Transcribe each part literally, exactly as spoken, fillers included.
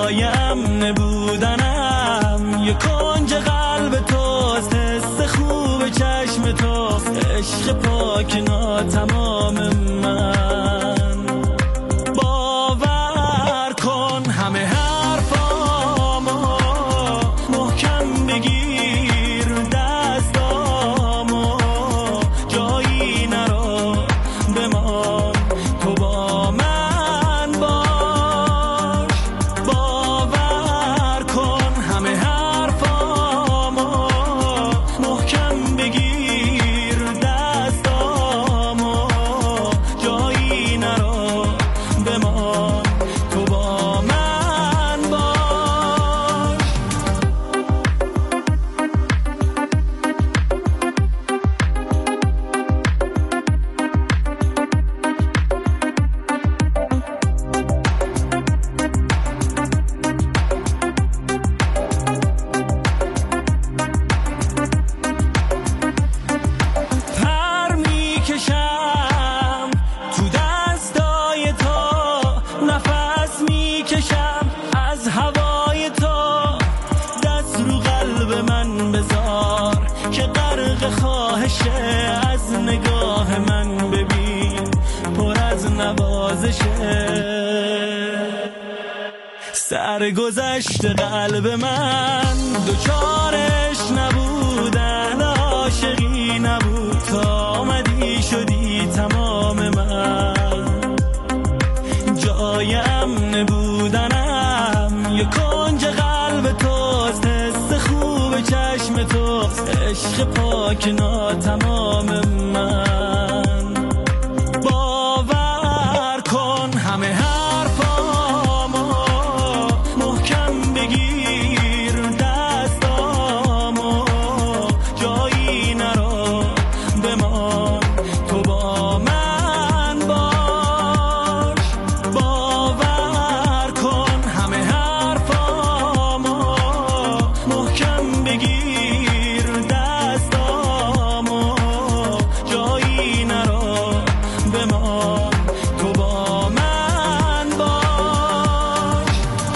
جای امن بودنم، یه کنج قلب توست، حس خوب چشم توست، عشق پاک ناتمام من. باور کن همه حرفامو محکم بگیر، دستامو جایی نرو بمان، تو با من باش. باور کن همه حرفامو محکم بگیر، دستامو جایی نرو بمان، تو با من باش. پر میکشم تو دستای تو، نفس میکشم از هوای تو، دست رو قلب من بذار که غرق خواهشه، از نگاه من ببین پر از نوازشه. سرگذشت قلب من دوچارش نبودن، عاشقی نبود تا آمدی شدی تمام من. جای امن بودنم، یه کنج قلب توست، حس خوب چشم توست، عشق پاک ناتمام من. باور کن همه حرفامو محکم بگیر، دستامو جایی نرو بمان، تو با من باش. باور کن همه حرفامو محکم بگیر، دستامو جایی نرو بمان، تو با من باش.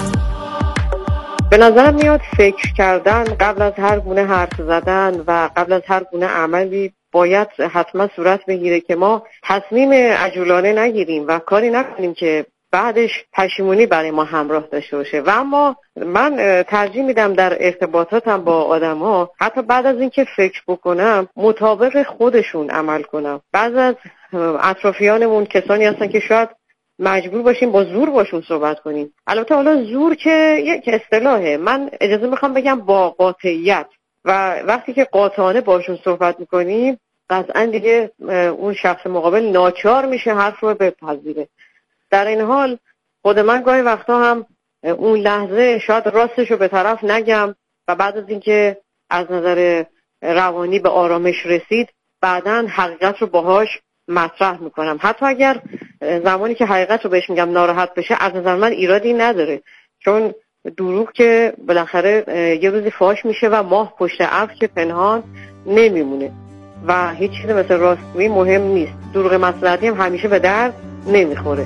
به نظرم میاد فکر کردن قبل از هر گونه حرف زدن و قبل از هر گونه عملی باید حتما صورت بگیره که ما تصمیم عجولانه نگیریم و کاری نکنیم که بعدش پشیمونی برای ما همراه داشته باشه. و اما من ترجیح میدم در ارتباطاتم با آدما حتی بعد از اینکه فکر بکنم مطابق خودشون عمل کنم. بعضی از اطرافیانمون کسانی هستن که شاید مجبور باشیم با زور باشون صحبت کنیم. البته حالا زور که یک اصطلاحه، من اجازه میخوام بگم با قاطعیت. و وقتی که قاطعانه باشون صحبت میکنیم قطعا دیگه اون شخص مقابل ناچار میشه حرف رو بپذیره. در این حال خود من گاهی وقتا هم اون لحظه شاید راستش رو به طرف نگم و بعد از اینکه از نظر روانی به آرامش رسید بعداً حقیقت رو باهاش مطرح میکنم. حتی اگر زمانی که حقیقت رو بهش میگم ناراحت بشه، از نظر من ایرادی نداره، چون دروغ که بالاخره یه روزی فاش میشه و ماه پشت ابر که پنهان نمیمونه و هیچ چیز مثل راستگویی مهم نیست. دروغ مصلحتی هم همیشه به درد نمیخوره.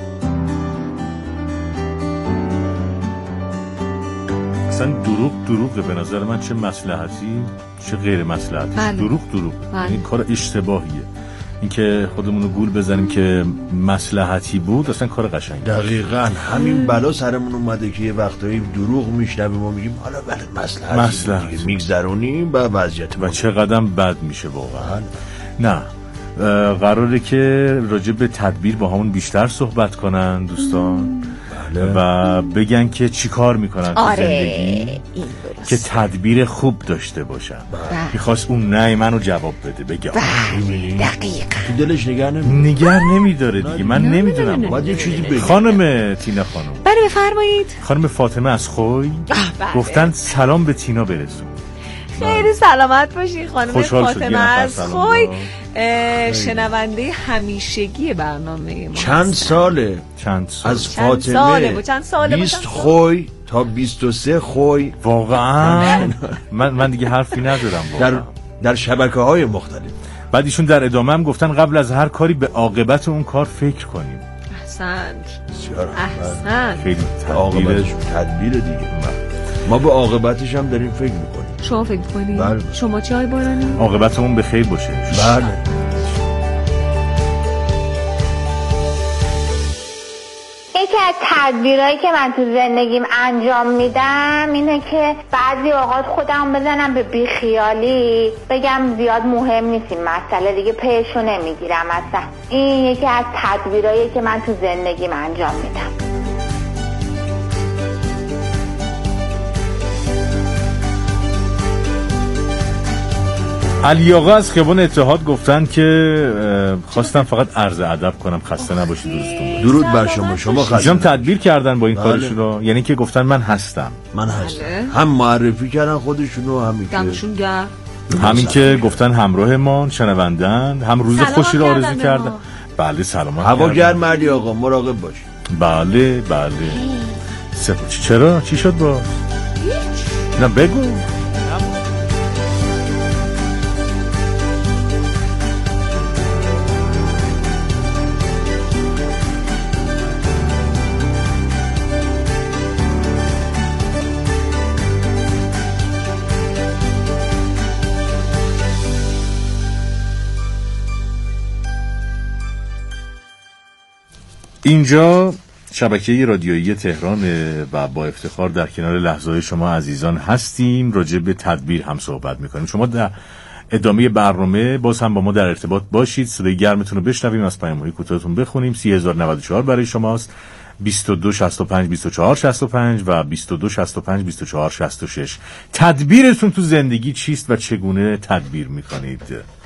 اصلا دروغ دروغه به نظر من، چه مصلحتی چه غیر مصلحتی. بله. دروغ دروغ این کار اشتباهیه. اینکه خودمون رو گول بزنیم که مصلحتی بود اصلا کار قشنگی. دقیقاً همین بلا سرمون اومده که یه وقتایی دروغ میشنویم و میگیم حالا بله مصلحتی مصلحتی میگذرونیم و وضعیت و چه قدم بد میشه واقعا. نه قراره که راجع به تدبیر با همون بیشتر صحبت کنن دوستان. بله. و بگن که چی کار میکنن تو آره. زندگی که تدبیر خوب داشته باشن. میخواست اون نه منو جواب بده، بگه دقیقا تو دلش نگه نمیداره نگر نمیداره دیگه. من نمیدونم باید یه چیزی بگه. خانم تینا خانم، بله بفرمایید. خانم فاطمه از خوی گفتن سلام به تینا برسون. خیلی سلامت باشی خانم فاطمه از خوی، شنونده همیشگی برنامه ما. چند ساله چند سال از فاطمه چند ساله بیست خوی تا بیست و سه خوی واقعا. من من دیگه حرفی ندارم واقعا. در در شبکه‌های مختلف. بعد ایشون در ادامه هم گفتن قبل از هر کاری به عاقبت اون کار فکر کنیم. احسنت بسیار احسنت. خیلی عاقبتش تدبیر تدبیر دیگه. ما به عاقبتش هم داریم فکر میکنیم. شما فکر میکنی؟ بله. شما چه های بارانی؟ عاقبتمون به خیر باشه. بله. یکی از تدبیرهایی که من تو زندگیم انجام میدم اینه که بعضی اوقات خودم بزنم به بیخیالی، بگم زیاد مهم نیست این مسئله دیگه، پیشو نمیگیرم اصلا. این یکی از تدبیرهایی که من تو زندگیم انجام میدم. علی آقا از خیابان اتحاد گفتن که خواستم فقط عرض ادب کنم، خسته نباشید روزتون. درود بر شما. شما خسته هم تدبیر کردن با این بله. کارشون رو، یعنی که گفتن من هستم. من هستم. بله. هم معرفی کردن خودشونو، همین که دمشون گرم. همین که گفتن همراه ما شنوندن، هم روز سلام خوشی رو کردن آرزو به کردن. ما. بله سلام. هوا گرم علی آقا، مراقب باش. بله بله. سپاس. چرا؟ چی شد با؟ نه بگو. اینجا شبکه رادیویی تهران و با افتخار در کنار لحظه‌های شما عزیزان هستیم. راجع به تدبیر هم صحبت میکنیم. شما در ادامه برنامه باز هم با ما در ارتباط باشید، صدای گرمتون رو بشنویم، از پیام‌های کوتاهتون بخونیم. سی هزار و نود و چهار برای شماست، بیست و دو شصت و پنج بیست و چهار شصت و پنج و بیست و دو شصت و پنج بیست و چهار شصت و شش. تدبیرتون تو زندگی چیست و چگونه تدبیر میکنید؟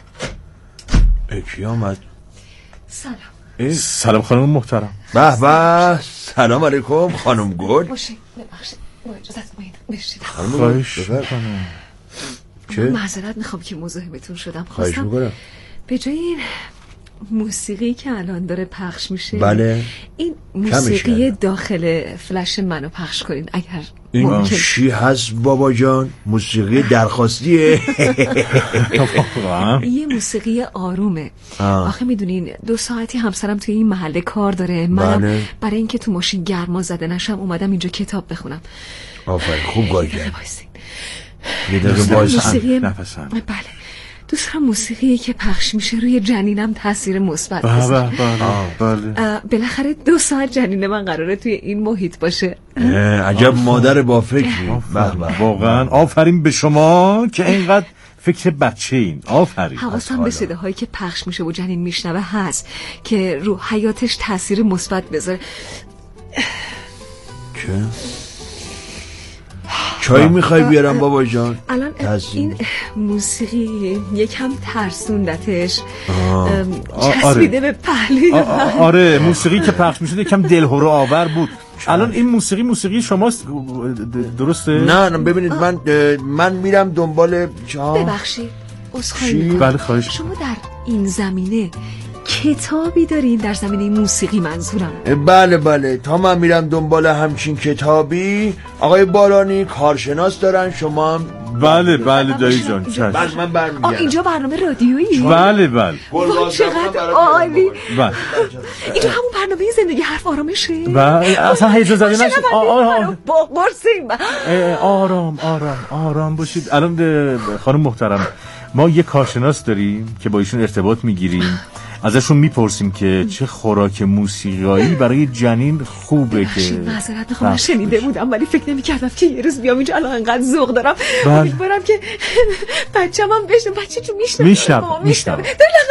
کی آمد؟ سلام. سلام خانم محترم. به به. سلام علیکم خانم گل. باشید ببخشید با اجازت بشید. خواهش میکنم. چه؟ معذرت میخوام که مزاحمتون شدم. خواهش خواستم میکنم. به جای این موسیقی که الان داره پخش میشه، بله. این موسیقی کردم. داخل فلش منو پخش کنین اگر این ممکن. چی هست بابا جان؟ موسیقی درخواستیه؟ یه موسیقی آرومه. آه. آخه میدونین دو ساعتی همسرم توی این محله کار داره، منم بله. برای اینکه تو ماشین گرما زده نشم اومدم اینجا کتاب بخونم. آفرین، خوب کار کردی. وایسین. یه دقیقه دوست دارم وایس. موسیقی نفسم. بله دوست دارم موسیقی که پخش میشه روی جنینم تاثیر مثبت بله بذاره. بله بله. بالاخره دو ساعت جنین من قراره توی این محیط باشه. عجب مادر با فکری. به به. واقعا آفرین به شما که اینقدر فکر بچه این. آفرین. حواسم به صداهایی هایی که پخش میشه و جنین میشنوه هست که رو حیاتش تاثیر مثبت بذاره. چه؟ چای میخوای بیارم بابا جان؟ الان این موسیقی یکم ترسوندتش، چسبیده به پهلوی. آره موسیقی که پخش میشد یکم دلهره آور بود. الان این موسیقی موسیقی شماست درسته؟ نه نه ببینید من من میرم دنبال چا. ببخشید عذرخواهی میکنم. بله خواهش. شما در این زمینه کتابی دارین؟ در زمینه موسیقی منظورم. بله بله، تا من میرم دنبال همچین کتابی آقای بارانی کارشناس دارن، شما هم بله بله دایی جان. بله من برمیگردم. اینجا برنامه رادیویی؟ بله بله. چقدر عالی. بله. اینجا همون برنامه زندگی حرف آرامشه؟ بله اصلا هیجان زده نشید. برسیم. آرام آرام آرام باشید. الان خانم محترم ما یه کارشناس داریم که با ایشون ارتباط میگیریم، ازشون میپرسیم که چه خوراک موسیقایی برای جنین خوبه که معذرت میخوام، من شنیده بودم ولی فکر نمی‌کردم که یه روز بیام اینجا. الان انقدر ذوق دارم امیدوارم که بچه‌م هم بشنه. بچه تو میشنوه میشنوه میشنوه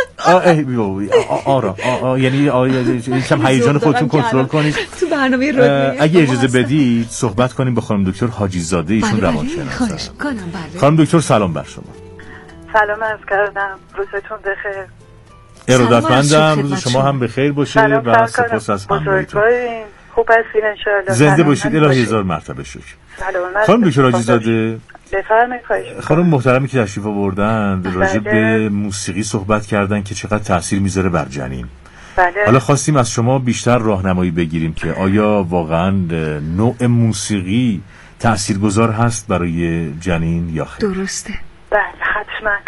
آرام یعنی یکم هیجان خودتون کنترل کنید. تو برنامه رادیویی اگه اجازه بدید صحبت کنیم با خانم دکتر حاجی زاده، ایشون روانشناس. خواهش می‌کنم. بله خانم دکتر سلام بر شما. سلام عرض کردم، روزتون بخیر. ارادتمندم، روز شما هم بخیر باشه و سپاس از همراهیتون. خوب هستین ان شاء الله. زنده باشید. الهی هزار مرتبه شکر. سلام. خانم دکتر حاجی زاده بفرمایید. خواهش خانم محترمی که تشریف آوردن راجع به موسیقی صحبت کردن که چقدر تاثیر میذاره بر جنین. بله. حالا خواستیم از شما بیشتر راهنمایی بگیریم که آیا واقعا نوع موسیقی تاثیرگذار هست برای جنین یا خیر؟ درسته. بله حتما.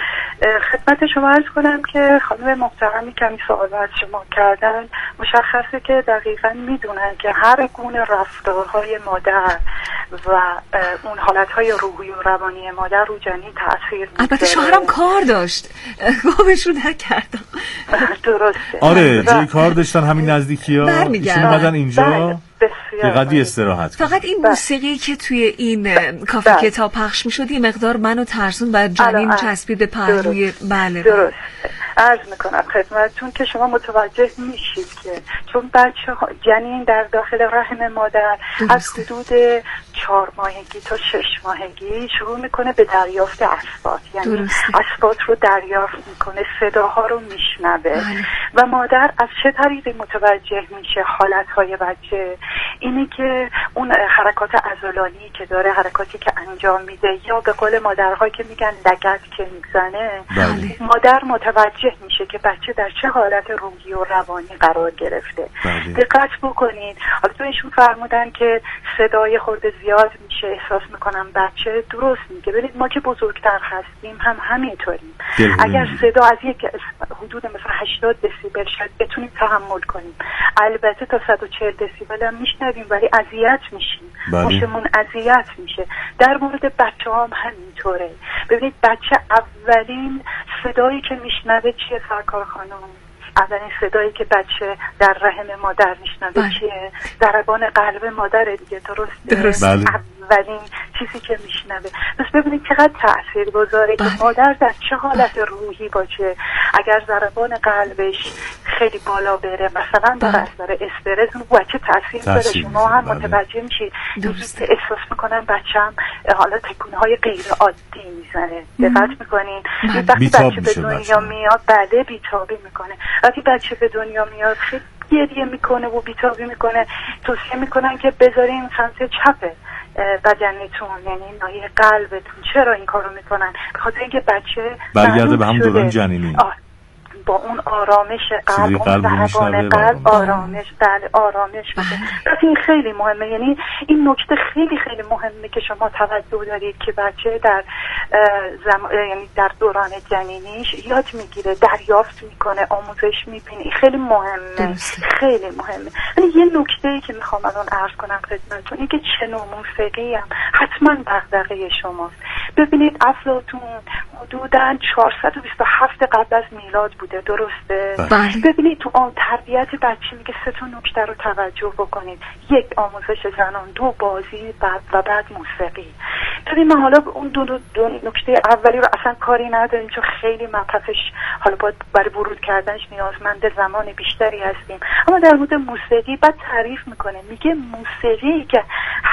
خدمت شما عرض کنم که خانم محترمی کمی سوال از شما کردن، مشخصه که دقیقا میدونن که هر گونه رفتارهای مادر و اون حالتهای روحی و روانی مادر رو جنین تأثیر میذاره. البته شوهرم کار داشت، گامش رو نکردم. درسته. آره جای کار داشتن همین نزدیکی ها، ایشون اومدن اینجا فقط استراحت. فقط این موسیقی که توی این کافه بله. کتاب پخش میشد یه مقدار منو ترسون و جنین چسبید به پهلوی. بله درست. عرض میکنم خدمتتون که شما متوجه میشید که چون بچه ها جنین در داخل رحم مادر درسته. از حدود چهار ماهگی تا شش ماهگی شروع میکنه به دریافت اصوات، یعنی اصوات رو دریافت میکنه، صداها رو میشنوه و مادر از چه طریقی متوجه میشه حالتهای بچه؟ اینی که اون حرکات عضلانی که داره، حرکاتی که انجام میده، یا به قول مادرها که میگن لگد که میزنه، مادر متوجه میشه که بچه در چه حالت روحی و روانی قرار گرفته. دقت بکنید، حالا تو ایشون فرمودن که صدای خورده زیاد میشه، احساس میکنم بچه درست میگه. ببینید ما که بزرگتر هستیم هم همینطوریم. اگر صدا از یک حدود مثلا هشتاد دسیبل شد بتونیم تحمل کنیم، البته تا صد و چهل دسیبل هم میشنویم ولی اذیت میشیم، ماشمون اذیت میشه. در مورد بچه هم همینطوره. ببینید بچه اولین صدایی که میشنوه چیه سرکار خانم؟ اولین صدایی که بچه در رحم مادر میشنوه چیه؟ ضربان قلب مادره دیگه، درسته؟ درست. بله. اولین چیزی که میشنوه. پس ببینید چقدر تأثیر گذاره که مادر در چه حالت روحی باشه. اگر ضربان قلبش خیلی بالا بره، مثلا در اثر استرس، اون بچه تأثیر داره. شما هم متوجه میشید. دوست احساس میکنن بچه‌م حالا تکونه های غیر عادی میزنه. دقت میکنین؟ وقتی بچه به دنیا میاد، بله بیتابی میکنه. وقتی بچه به دنیا میاد خیلی گریه میکنه و بیتابی میکنه. توصیه میکنن که بذارین سمت چپ بدنتون، یعنی ناحیه قلبتون. چرا این کارو میکنن؟ به خاطر اینکه بچه برگرده به هم دوران جنینی، با اون آرامش قلب، اون ضربان قلب آرامش، بله آرامش میشه. پس این خیلی مهمه. یعنی این نکته خیلی خیلی مهمه که شما توجه دارید که بچه در زم... یعنی در دوران جنینیش یاد میگیره، دریافت میکنه، آموزش میبینه. خیلی مهمه، خیلی مهمه. ولی یه نکته‌ای که میخوام الان عرض کنم خدمتتون اینه که چه نوع موسیقی هم حتما دغدغه شماست. ببینید افلاطون حدوداً چهارصد و بیست و هفت قبل از میلاد بوده، درسته؟ بله. ببینید تو آن تربیت بچه میگه سه تا نکته رو توجه بکنید. یک، آموزش زنان، دو، بازی، بعد و بعد موسیقی. ببین من حالا اون دو, دو, دو نکته اولی رو اصلا کاری نداریم چون خیلی مبحثش حالا باید برای ورود کردنش نیازمند زمان بیشتری هستیم. اما در مورد موسیقی بعد تعریف میکنه، میگه موسیقی که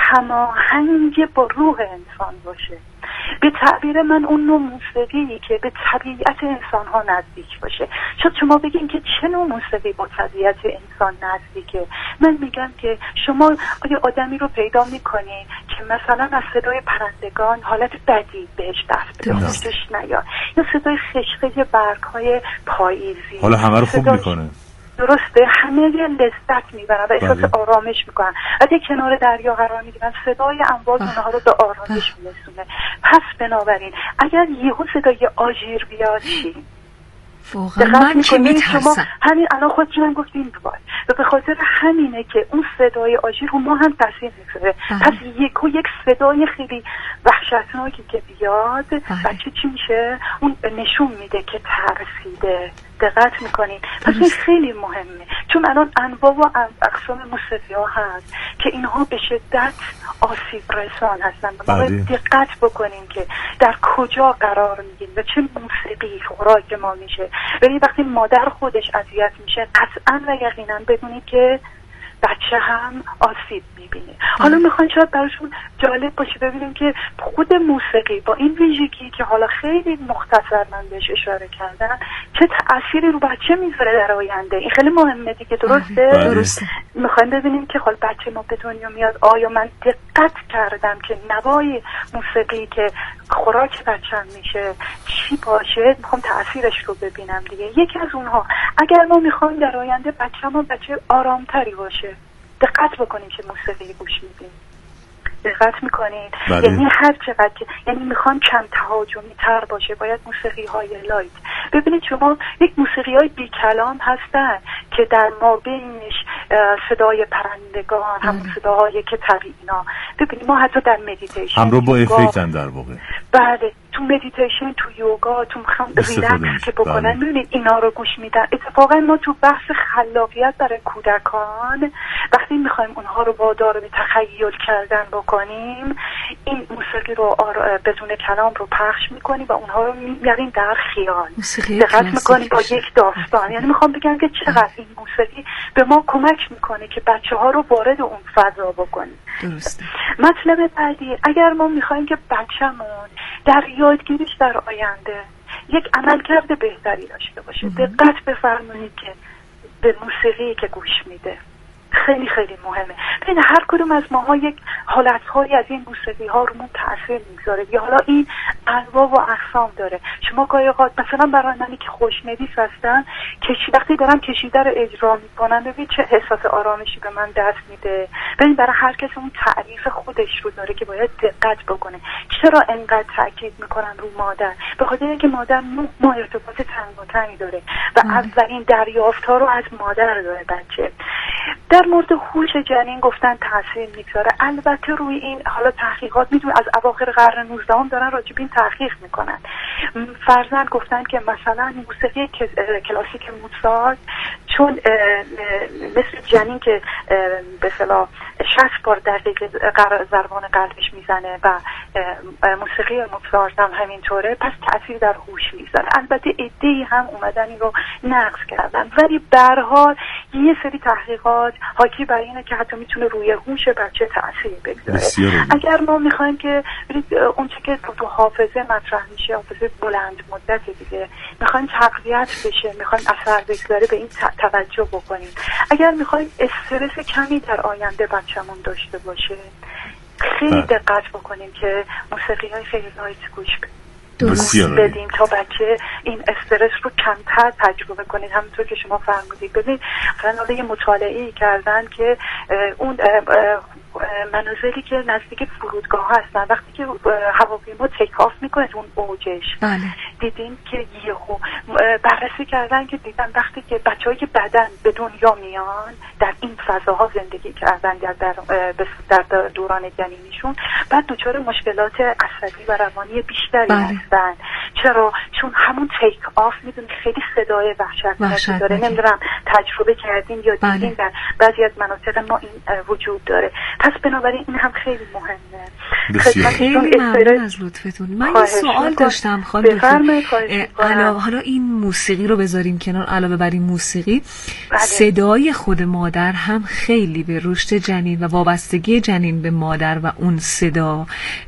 هماهنگ با روح انسان باشه. به تعبیر من اون نوع موسیقی که به طبیعت انسان ها نزدیک باشه. شاید شما بگین که چه نوع موسیقی با طبیعت انسان نزدیکه؟ من میگم که شما آیا آدمی رو پیدا میکنید که مثلا از صدای پرندگان حالت بدی بهش دست بده، خوشش نیاد، یا صدای خشخش برگ های پاییزی، حالا همه رو خوب میکنه، درسته؟ همه یه لذت میبرن و احساس آرامش میکنن. وقتی کنار دریا قرار میگیرن صدای امواج اونها رو به آرامش میرسونه. پس بنابراین اگر یهو صدای آژیر بیاد چی؟ واقعا من که میترسم. همین الان خودتونم گفتین دوباره و به خاطر همینه که اون صدای آژیر رو ما هم تاثیر میذاره. پس یکو یک صدای خیلی وحشتناکی که بیاد بچه چی میشه؟ اون نشون میده که ترسیده. دقت میکنین؟ پس این خیلی مهمه چون الان انواع و اقسام موسیقی ها هست که اینها به شدت آسیب رسان هستن. ما باید دقت بکنیم که در کجا قرار میگیم و چه موسیقی خوراک ما میشه. ولی وقتی مادر خودش اذیت میشه قطعا و یقینا بدونید که بچه هم آسیب میبینه. حالا میخوان شاید براشون جالب باشه ببینیم که خود موسیقی با این ویژگی که حالا خیلی مختصر من بهش اشاره کردم چه تأثیری رو بچه میذاره در آینده. این خیلی مهمه دیگه، درسته؟ درسته. میخوایم ببینیم که حالا بچه ما به دنیا میاد آیا من دقت کردم که نوای موسیقی که خوراک بچه‌م میشه چی باشه، میخوام تأثیرش رو ببینم دیگه. یکی از اونها اگر ما میخوایم در آینده بچه‌مون بچه آرامتری باشه دقت بکنیم که موسیقی گوش میدیم. دقت میکنید؟ بله. یعنی هر چقدر که یعنی میخوان کم تهاجمی تر باشه باید موسیقی های لایت. ببینید شما یک موسیقی های بی کلام هستن که در مابینش صدای پرندگان هم صداهایی که طبیعینا. ببینید ما حتی در مدیتیشن همراه با افکتن در واقع. بله تو مدیتیشن، تو یوگا، تو میخوام ریلکس که بکنن میبینید اینا رو گوش میدن. اتفاقا ما تو بحث خلاقیت برای کودکان وقتی میخوایم اونها رو وادار به تخیل کردن بکنیم این موسیقی رو آر... بدون کلام رو پخش میکنیم و اونها رو میاریم در خیال، دقت میکنیم با یک داستان. یعنی میخوام بگم که چقدر این موسیقی به ما کمک میکنه که بچه ها رو وارد اون فضا بکنیم. درسته. مطلب بعدی، اگر ما میخوایم که بچه‌مون در یادگیریش در آینده یک عملکرد بهتری داشته باشه، دقت بفرمایید که به موسیقی که گوش میده خیلی خیلی مهمه. ببین هر کدوم از ماها یک حالت‌هایی از این موسیقی ها رو من تأثیر میگذاره. یا حالا این انواع و اقسام داره. شما گاهی اوقات مثلا برای منی که خوشنویس هستم کشی وقتی دارم کشیده رو اجرا میکنم ببین چه احساس آرامشی به من دست میده. ببین برای هر کس اون تعریف خودش رو داره که باید دقت بکنه. چرا انقدر تاکید میکنن رو مادر؟ به خاطر اینکه مادر نه ما ارتباط تنگاتنی داره و اولین دریافت‌ها رو از مادر داره بچه. در مورد هوش جنین گفتن تاثیر میگذاره. البته روی این حالا تحقیقات میدونن از اواخر قرن نوزدهم دارن راجع به این تحقیق میکنن. فرضاً گفتن که مثلا موسیقی کلاسیک موزارت چون مثل جنین که به اصطلاح شصت بار در دقیقه ضربان قلبش میزنه و موسیقی موزارت هم همینطوره، پس تاثیر در هوش میذاره. البته عده‌ای هم اومدن این رو نقض کردن، ولی به هر حال یه سری تحقیقات حاکی بر اینه که حتی میتونه روی هوش بچه تأثیر بگذاره. اگر ما میخوایم که اونچه که تو حافظه مطرح میشه، حافظه بلند مدت دیگه، میخوایم تقویت بشه، میخوایم اثر بگذاره، به این توجه بکنیم. اگر میخوایم استرس کمی در آینده بچه‌مون داشته باشه خیلی دقت بکنیم که موسیقی های خیلی لایت گوش بدیم تا بچه این استرس رو کمتر تجربه کنید. همونطور که شما فرمودید ببینید مثلا یه مطالعه‌ای کردن که اون منازلی که نزدیک فرودگاه هستن وقتی که هواپیما تیک آف میکنه اون اوجش بله. دیدیم که یهو بررسی کردن که دیدن وقتی که بچه‌هایی که بعداً به دنیا میان در این فضاها زندگی کردن در در, در دوران جنینیشون بعد دچار مشکلات عصبی و روانی بیشتری بله. هستن. چرا؟ چون همون تیک آف میدونی خیلی صدای وحشتناکی داره. نمیدونم تجربه کردین یا دیدین بله. در بعضی از مناطق ما این وجود داره. پس بنابراین این هم خیلی مهمه. خیلی ممنون از لطفتون. من یه سوال داشتم خانم دکتر. علاوه حالا این موسیقی رو بذاریم کنار، علاوه بر این موسیقی بله. صدای خود مادر هم خیلی به رشد جنین و وابستگی جنین به مادر و اون صدا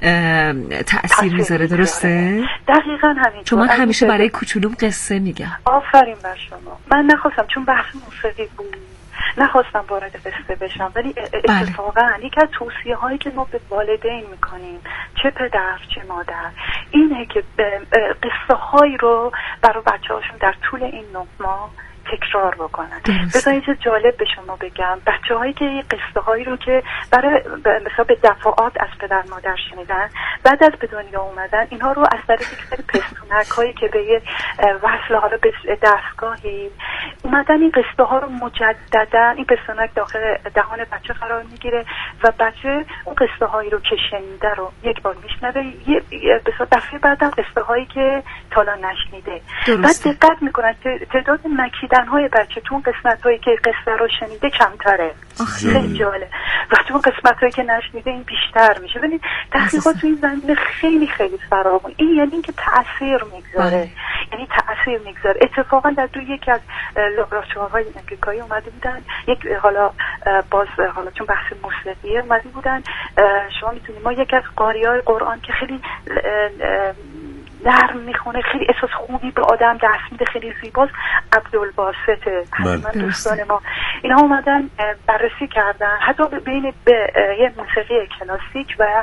تأثیر میذاره، درسته؟ دقیقاً همین. چون من همیشه برای کوچولوم قصه میگم. آفرین بر شما. من نخواستم چون بحث موسیقی بود نخواستم وارد قصه بشم، ولی اتفاقا یکی از توصیه هایی که ما به والدین میکنیم چه پدر چه مادر اینه که قصه هایی رو برای بچه هاشون در طول این نه ماه تکرار بکنن. بذارید چه جالب به شما بگم، بچه هایی که قصه هایی رو که برای مثلا به دفعات از پدر مادر شنیدن بعد از به دنیا اومدن اینها رو از طریق یک سری پستونک هایی که به وصل حالا به دستگاهی اومدن این قصه ها رو مجددا این پستونک داخل دهان بچه قرار میگیره و بچه اون قصه هایی رو که شنیده رو یک بار میشنوه، یه به دفعه بعدم قصه هایی که تالا نشنیده. بعد دقت میکنن تعداد مکیدن های بچه تو قسمت هایی که قصه رو شنیده کمتره. خیلی جالب. و تو قسمت هایی که نشنیده این بیشتر میشه. ببینید تحقیقات تو این زمینه خیلی خیلی فراوان. این یعنی اینکه تأثیر میگذاره، یعنی تأثیر میگذاره. اتفاقا در دو یکی از لابراتوارهای امریکایی اومده بودن، یک حالا باز حالا چون بحث موسیقیه اومده بودن، شما میتونید ما یکی از قاریای قرآن که خیلی نرم میخونه، خیلی احساس خوبی به آدم دست میده، خیلی زیباست. عبدالباسط حتما دوستان ما اینا اومدن بررسی کردن حتی بین به یه موسیقی کلاسیک و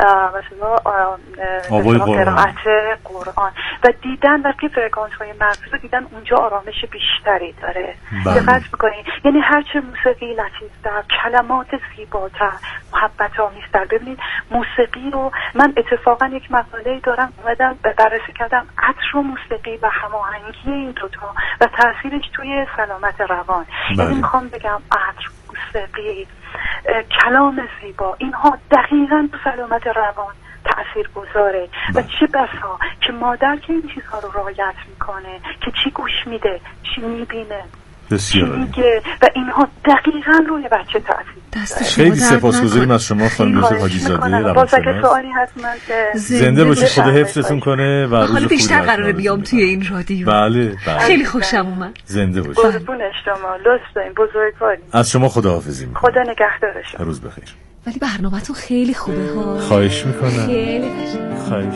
مثلا قرائت قرآن و دیدن وقتی فرکانس های مغزی دیدن اونجا آرامش بیشتری داره. دقت میکنین؟ یعنی هرچه موسیقی لطیفتر، کلمات زیباتر، محبت آمیزتر. ببینید موسیقی رو من اتفاقا یک مقاله دارم اومدم بررسی کردم، عطر و موسیقی و هماهنگی این دوتا و تاثیرش توی سلامت روان. یعنی میخوام بگم عطر، موسیقی، کلام زیبا، اینها دقیقاً تو سلامت روان تأثیر گذاره. و چه بسا که مادر که این چیزها رو رعایت میکنه که چی گوش میده، چی میبینه، چی میگه و اینها دقیقاً روی بچه تأثیر. خیلی سپاسگزاریم از شما خانم حاجی زاده. باز اگه سوالی حتما زنده باشید، خدا حفظتون کنه و روز خوبی بیشتر قراره بیام توی این رادیو. بله بله خیلی خوشم اومد. زنده باشید. قربون شما، لطف دارین، بزرگوارید. از شما خداحافظی میکنم. خدا نگهدار شما. روز بخیر. ولی برنامه‌تون خیلی خوبه ها. خواهش میکنم. خیلی خواهش.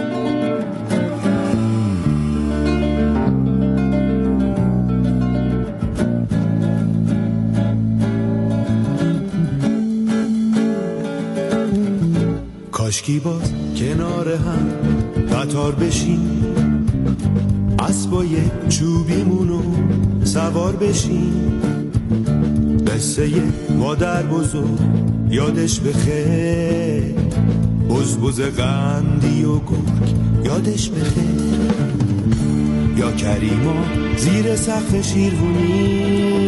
کاشکی باز کنار هم قطار بشین، اسبای چوبیمونو سوار بشین، قصه مادر بزرگ یادش بخیر، بز بز قندی و گرگ یادش بخیر، یا کریما زیر سقف شیروانی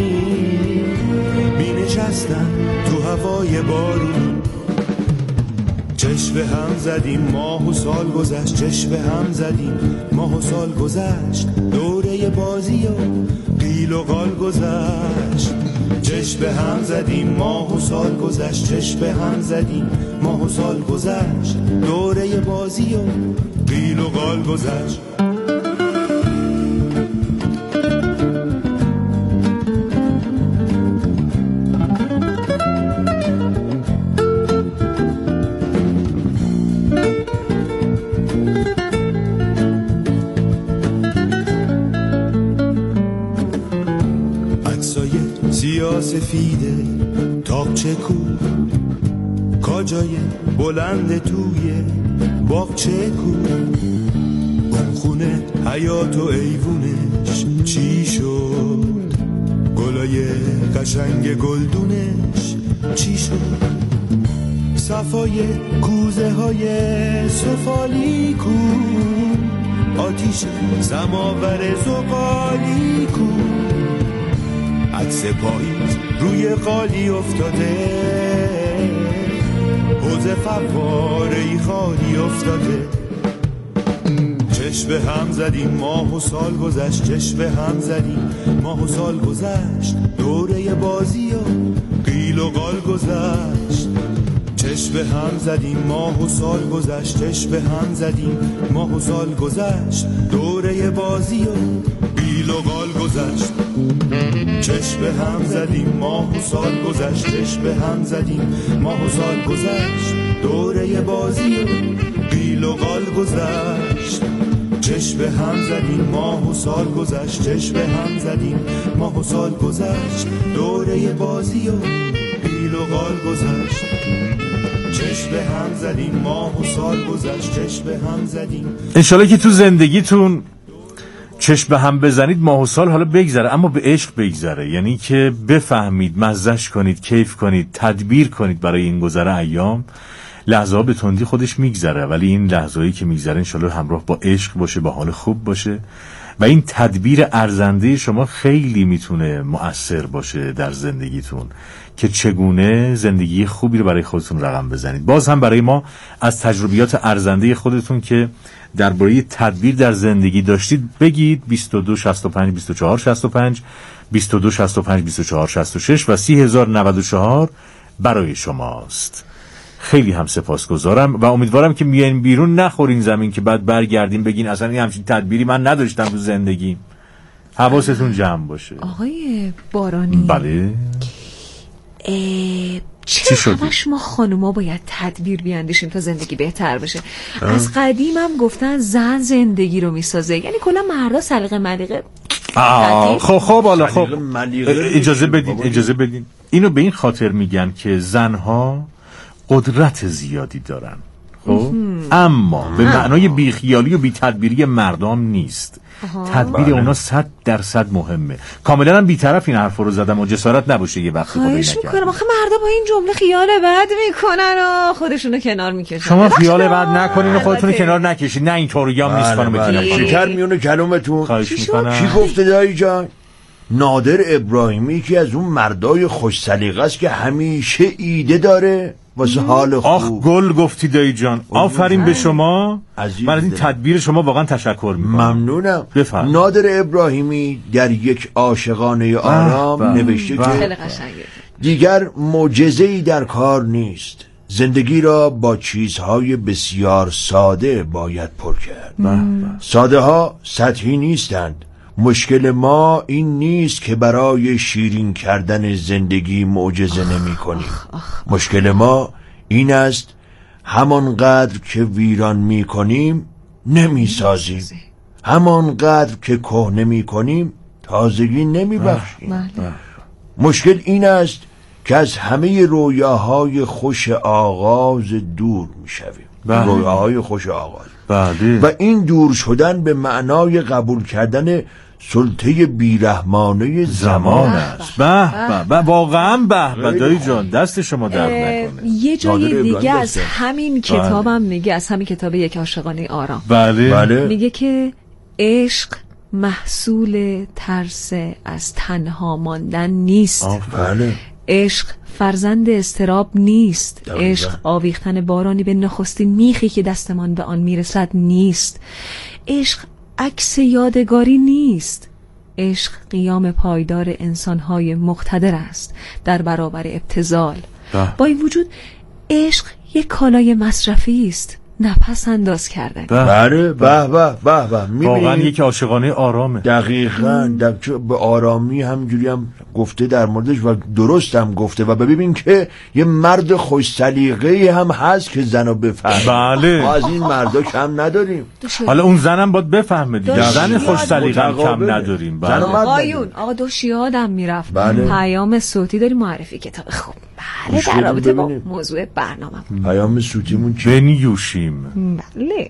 می نشستن تو هوای بارون، چشم به هم زدیم ماه و سال گذشت، چشم به هم زدیم ماه و سال گذشت، دوره بازی و قیل و قال گذشت، چشم به هم زدیم ماه و سال گذشت، چشم به هم زدیم ماه و سال گذشت، دوره بازی و قیل و قال گذشت. سفیده تاقچه کو، کاجای بلند توی باغچه کو، اون خونه حیات و ایوونش چی شد، گلای قشنگ گلدونش چی شد، صفای کوزه های سفالی کو، آتیش سماور زغالی کو، عکس پاییز روی قالی افتاده، حوض فواره‌ای خالی افتاده، چشم به هم زدیم ماه و سال گذشت، چشم به هم زدیم ماه و سال گذشت، دوره بازی و قیل و قال گذشت، چشم به هم زدیم ماه و سال گذشت، چشم به هم زدیم ماه و سال گذشت، دوره بازی و قیل و قال گذشت، چشم به هم زدیم ماه و سال گذشت، چشم به هم زدیم ماه و سال گذشت، دوره بازی و قیل و قال گذشت، چشم به هم زدیم ماه و سال گذشت، چشم به هم زدیم ماه و سال گذشت، دوره بازی و قیل و قال گذشت، چشم به هم زدیم ماه و سال گذشت، چشم به هم زدیم. انشالله که تو زندگیتون چشم به هم بزنید ماه و سال حالا بگذره، اما به عشق بگذره، یعنی که بفهمید، مزهش کنید، کیف کنید، تدبیر کنید برای این گذره ایام. لحظه ها به تندی خودش میگذره، ولی این لحظه هایی که میگذره انشالله همراه با عشق باشه، با حال خوب باشه و این تدبیر ارزنده شما خیلی میتونه مؤثر باشه در زندگیتون که چگونه زندگی خوبی رو برای خودتون رقم بزنید. باز هم برای ما از تجربیات ارزنده خودتون که درباره تدبیر در زندگی داشتید بگید. بیست و دو شصت و پنج بیست و چهار شصت و پنج بیست و دو شصت و پنج بیست و چهار شصت و شش و سی هزار و نود و چهار برای شماست. خیلی هم سپاسگزارم و امیدوارم که میایین بیرون نخورین زمین که بعد برگردین بگین اصلا این همچین تدبیری من نداشتم تو زندگی. حواستون جمع باشه. آقای بارانی، بله، چرا همش ما خانوما باید تدبیر بیاندیشیم تا زندگی بهتر بشه؟ از قدیم هم گفتن زن زندگی رو میسازه، یعنی کلا مردا سلیقه ملیقه. خب خب حالا خب اجازه بدین اجازه بدین اینو به این خاطر میگن که زنها قدرت زیادی دارن، خب اما به معنای بیخیالی و بی‌تدبیری مردم نیست. تدبیر اونا صد درصد مهمه. کاملا هم بی‌طرف این حرف رو زدم و جسارت نباشه یه وقتی خدایی نکردم. خواهش میکنم آخه مردا با این جمله خیال بد میکنن و خودشونو کنار میکشن. شما خیال بد نکنین و خودتون کنار نکشین. نه اینطوری هم نیست خانم تینا. شکر میونه کلمتون. خواهش میکنم. کی گفته دایی جان؟ نادر ابراهیمی که از اون مردای خوش سلیقه است که همیشه ایده داره واسه حال خوب. آخ گل گفتی دایی جان، آفرین به شما. من از این تدبیر شما واقعا تشکر میکنم. ممنونم. بفرم. نادر ابراهیمی در یک عاشقانه آرام بح بح نوشته بح که دیگر معجزه‌ای در کار نیست، زندگی را با چیزهای بسیار ساده باید پر کرد. ساده ها سطحی نیستند. مشکل ما این نیست که برای شیرین کردن زندگی معجزه نمی کنیم. مشکل ما این است همانقدر که ویران می کنیم نمی سازیم، همانقدر که کهنه می کنیم تازگی نمی بخشیم. مشکل این است که از همه رویاهای خوش آغاز دور می شویم. رویاهای خوش آغاز بله. و این دور شدن به معنای قبول کردن سلطه بیرحمانه زمان است. به به به واقعا به به دایی جان دست شما درد نکنه. یه جای دیگه از همین کتابم میگه، از همین کتاب یک عاشقانه آرام بله. بله. میگه که عشق محصول ترس از تنها ماندن نیست. بله. عشق فرزند استراب نیست. عشق آویختن بارانی به نخستین میخی که دستمان به آن میرسد نیست. عشق عکس یادگاری نیست. عشق قیام پایدار انسانهای مقتدر است در برابر ابتذال. با این وجود عشق یک کالای مصرفی است، نفس انداز کردن. بله به به به به واقعا یک عاشقانه آرامه. دقیقاً به آرامی همجوری هم گفته در موردش و درست هم گفته. و ببین که یه مرد خوش سلیقه‌ای هم هست که زنو بفهمه. بله. ما از این مردا کم نداریم. حالا اون زنم باید بفهمه دیگه. زن خوش سلیقه کم نداریم. بله. آقایون آقا دو شیادم میرفت. بله. پیام صوتی داری معرفی کتاب خوب. بله در رابطه با موضوع برنامه. پیام صوتیمون چی؟ بنیوشیم. بله.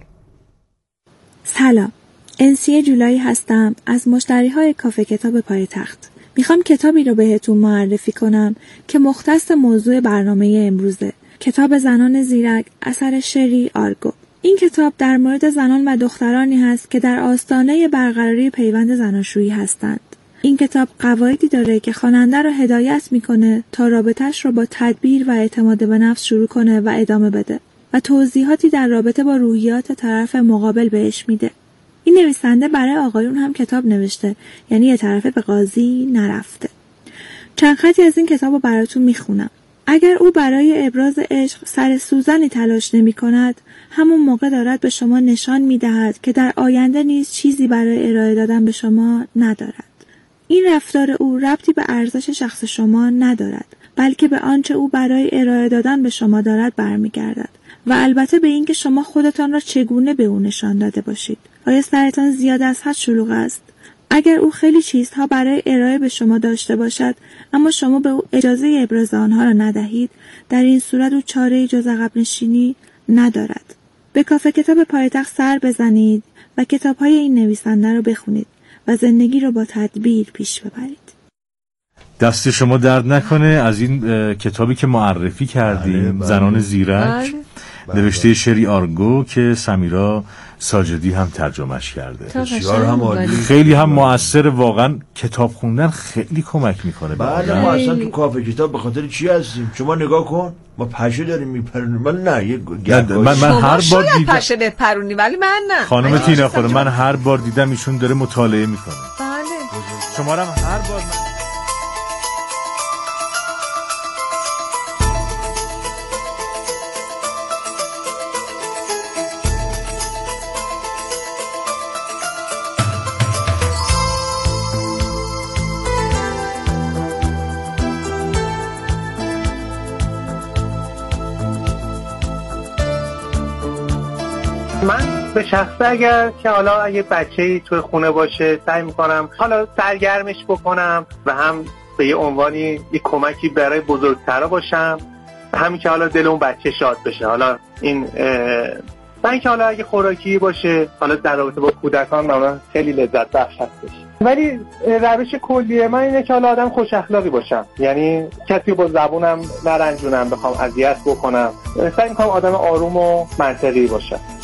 سلام، انسیه جولایی هستم از مشتری های کافه کتاب پایتخت. میخوام کتابی رو بهتون معرفی کنم که مختص موضوع برنامه امروزه. کتاب زنان زیرک اثر شری آرگو. این کتاب در مورد زنان و دخترانی هست که در آستانه برقراری پیوند زناشویی هستند. این کتاب قواعدی داره که خواننده رو هدایت میکنه تا رابطه‌اش رو با تدبیر و اعتماد به نفس شروع کنه و ادامه بده و توضیحاتی در رابطه با روحیات طرف مقابل بهش میده. این نویسنده برای آقایون هم کتاب نوشته، یعنی یه طرفه به قاضی نرفته. چند خطی از این کتاب رو براتون میخونم. اگر او برای ابراز عشق سر سوزنی تلاش نمی کند، همون موقع دارد به شما نشان میدهد که در آینده نیز چیزی برای ارائه دادن به شما ندارد. این رفتار او ربطی به ارزش شخص شما ندارد، بلکه به آنچه او برای ارائه دادن به شما دارد برمیگردد و البته به اینکه شما خودتان را چگونه به او نشان داده باشید. آیا سرتان زیاد از حد شلوغ است؟ اگر او خیلی چیزها برای ارائه به شما داشته باشد اما شما به او اجازه ابراز آنها را ندهید، در این صورت او چاره‌ای جز عقب نشینی ندارد. به کافه کتاب پایتخت سر بزنید و کتاب‌های این نویسنده را بخونید و زندگی را با تدبیر پیش ببرید. دست شما درد نکنه از این کتابی که معرفی کردیم. بله بله. زنان زیرک بله. نوشته شری آرگو که سمیرا ساجدی هم ترجمهش کرده. بسیار هم عالی، خیلی هم مؤثر. واقعا کتاب خوندن خیلی کمک میکنه. بله ما اصلا تو کافه کتاب به خاطر چی هستیم؟ شما نگاه کن، ما پشه داریم میپرونیم. من نه یه من, من هر بار دیدم پشه بپرونی ولی من نه. خانم تینا خود من هر بار دیدم ایشون داره مطالعه میکنه. بله شما هم هر بار من... من به شخصه اگر که حالا اگه بچه‌ای توی خونه باشه سعی میکنم حالا سرگرمش بکنم و هم به یه عنوانی یه کمکی برای بزرگترا باشم، همین که حالا دل اون بچه شاد بشه. حالا این و اینکه حالا اگه خوراکی باشه حالا در رابطه با کودکان معمولا خیلی لذت بخش هستش. ولی روش کلیه من اینه که حالا آدم خوش اخلاقی باشم، یعنی کسی با زبونم نرنجونم، بخوام اذیت بکنم، سعی میکنم آدم آروم و منطقی باشم.